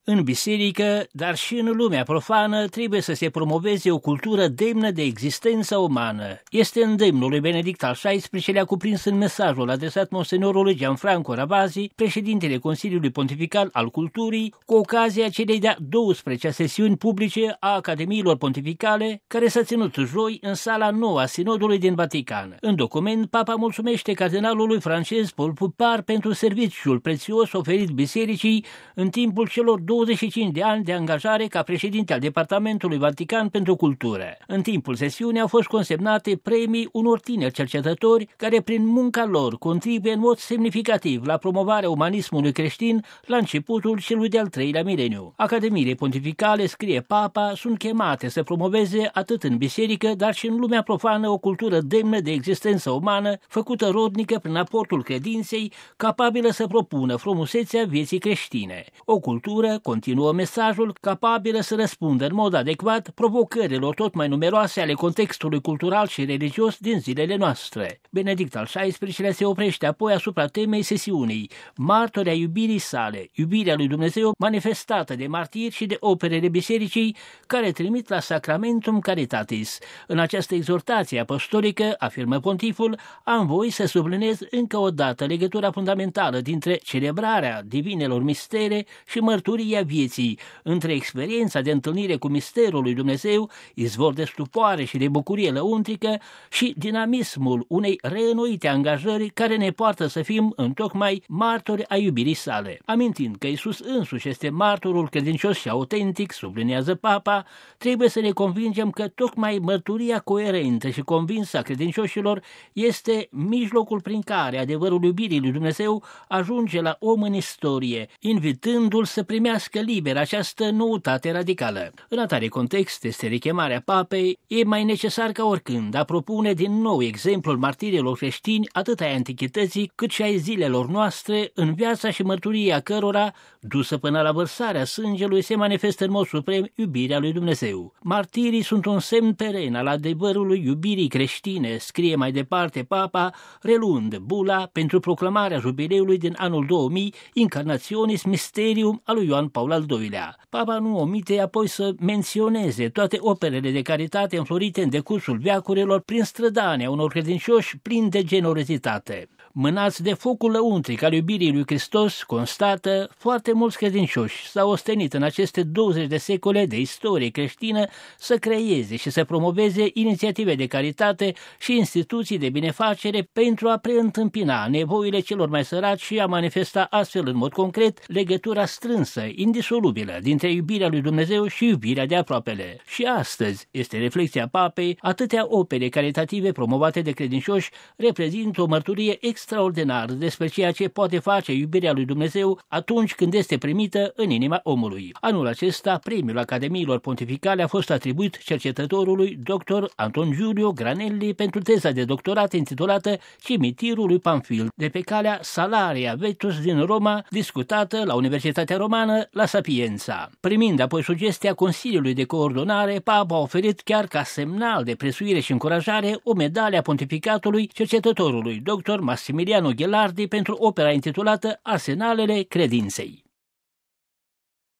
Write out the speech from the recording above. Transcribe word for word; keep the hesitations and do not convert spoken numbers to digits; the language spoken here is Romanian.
În biserică, dar și în lumea profană, trebuie să se promoveze o cultură demnă de existența umană. Este îndemnul lui Benedict al șaisprezecelea cuprins în mesajul adresat monsenorului Gianfranco Ravasi, președintele Consiliului Pontifical al Culturii, cu ocazia celei de-a douăsprezecea sesiuni publice a Academiilor Pontificale, care s-a ținut joi în sala nouă a Sinodului din Vatican. În document, Papa mulțumește cardinalului francez Paul Poupart pentru serviciul prețios oferit bisericii în timpul celor douăzeci și cinci de ani de angajare ca președinte al Departamentului Vatican pentru Cultură. În timpul sesiunii au fost consemnate premii unor tineri cercetători care prin munca lor contribuie în mod semnificativ la promovarea umanismului creștin la începutul celui de-al treilea mileniu. Academiile pontificale, scrie Papa, sunt chemate să promoveze atât în biserică, dar și în lumea profană o cultură demnă de existență umană, făcută rodnică prin aportul credinței, capabilă să propună frumusețea vieții creștine. O cultură, continuă mesajul, capabilă să răspundă în mod adecvat provocărilor tot mai numeroase ale contextului cultural și religios din zilele noastre. Benedict al șaisprezecelea se oprește apoi asupra temei sesiunii, martori ai iubirii sale, iubirea lui Dumnezeu manifestată de martiri și de operele bisericii care trimit la Sacramentum Caritatis. În această exhortație apostolică, afirmă pontiful, am voie să subliniez încă o dată legătura fundamentală dintre celebrarea divinelor mistere și mărturia vieții, între experiența de întâlnire cu misterul lui Dumnezeu, izvor de stupoare și de bucurie lăuntrică, și dinamismul unei reînnoite angajări care ne poartă să fim întocmai martori ai iubirii sale. Amintind că Iisus însuși este martorul credincios și autentic, subliniază Papa, trebuie să ne convingem că tocmai mărturia coerentă și convinsă a credincioșilor este mijlocul prin care adevărul iubirii lui Dumnezeu ajunge la om în istorie, invitându-l să primească liber această noutate radicală. În atare context este rechemarea Papei, e mai necesar ca oricând a propune din nou exemplul martirilor creștini atât ai antichității cât și ai zilelor noastre, în viața și mărturia cărora, dusă până la vărsarea sângelui, se manifestă în mod suprem iubirea lui Dumnezeu. Martirii sunt un semn peren al adevărului iubirii creștine, scrie mai departe Papa, reluând bula pentru proclamarea jubileului din anul două mii, Incarnationis Mysterium al lui Ioan Paul al doilea. Papa nu omite apoi să menționeze toate operele de caritate înflorite în decursul veacurilor prin strădania unor credincioși plini de generozitate. Mânați de focul lăuntric al iubirii lui Hristos, constată, foarte mulți credincioși s-au ostenit în aceste douăzeci de secole de istorie creștină să creeze și să promoveze inițiative de caritate și instituții de binefacere pentru a preîntâmpina nevoile celor mai săraci și a manifesta astfel în mod concret legătura strânsă, indisolubilă dintre iubirea lui Dumnezeu și iubirea de aproapele. Și astăzi, este reflexia Papei, atâtea opere caritative promovate de credincioși reprezintă o mărturie extraordinară despre ceea ce poate face iubirea lui Dumnezeu atunci când este primită în inima omului. Anul acesta, premiul Academiilor Pontificale a fost atribuit cercetătorului doctor Anton Giulio Granelli pentru teza de doctorat intitulată Cimitirul lui Pamfil, de pe calea Salaria Vetus din Roma, discutată la Universitatea Romană la Sapienza. Primind apoi sugestia Consiliului de Coordonare, Papa a oferit chiar ca semnal de prețuire și încurajare o medalie a pontificatului cercetătorului doctor Massimiliano Ghelardi pentru opera intitulată Arsenalele Credinței.